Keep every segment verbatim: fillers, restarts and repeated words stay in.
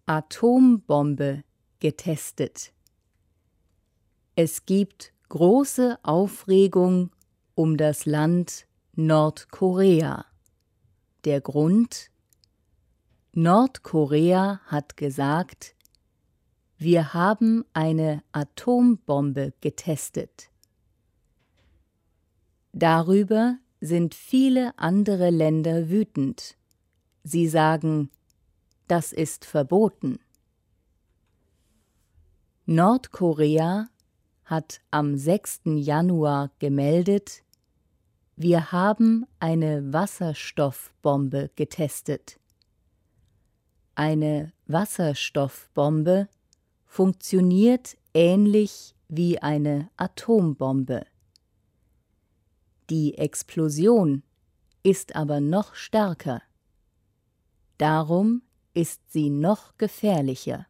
Atombombe getestet. Es gibt große Aufregung um das Land Nordkorea. Der Grund? Nordkorea hat gesagt, wir haben eine Atombombe getestet. Darüber sind viele andere Länder wütend. Sie sagen, das ist verboten. Nordkorea hat am sechsten Januar gemeldet, wir haben eine Wasserstoffbombe getestet. Eine Wasserstoffbombe funktioniert ähnlich wie eine Atombombe. Die Explosion ist aber noch stärker. Darum ist sie noch gefährlicher.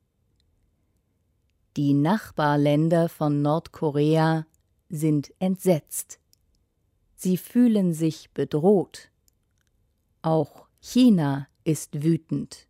Die Nachbarländer von Nordkorea sind entsetzt. Sie fühlen sich bedroht. Auch China ist wütend.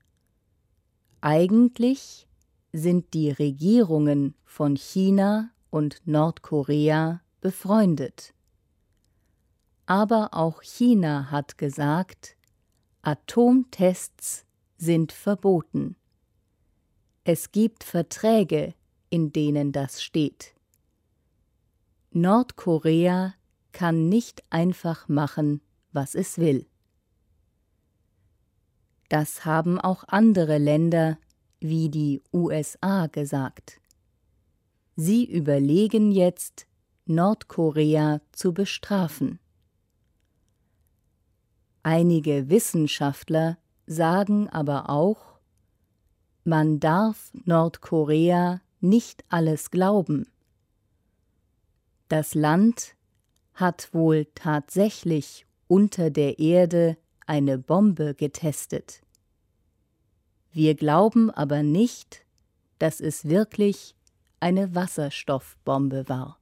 Eigentlich sind die Regierungen von China und Nordkorea befreundet. Aber auch China hat gesagt, Atomtests sind verboten. Es gibt Verträge, in denen das steht. Nordkorea kann nicht einfach machen, was es will. Das haben auch andere Länder wie die U S A gesagt. Sie überlegen jetzt, Nordkorea zu bestrafen. Einige Wissenschaftler sagen aber auch, man darf Nordkorea nicht alles glauben. Das Land hat wohl tatsächlich unter der Erde eine Bombe getestet. Wir glauben aber nicht, dass es wirklich eine Wasserstoffbombe war.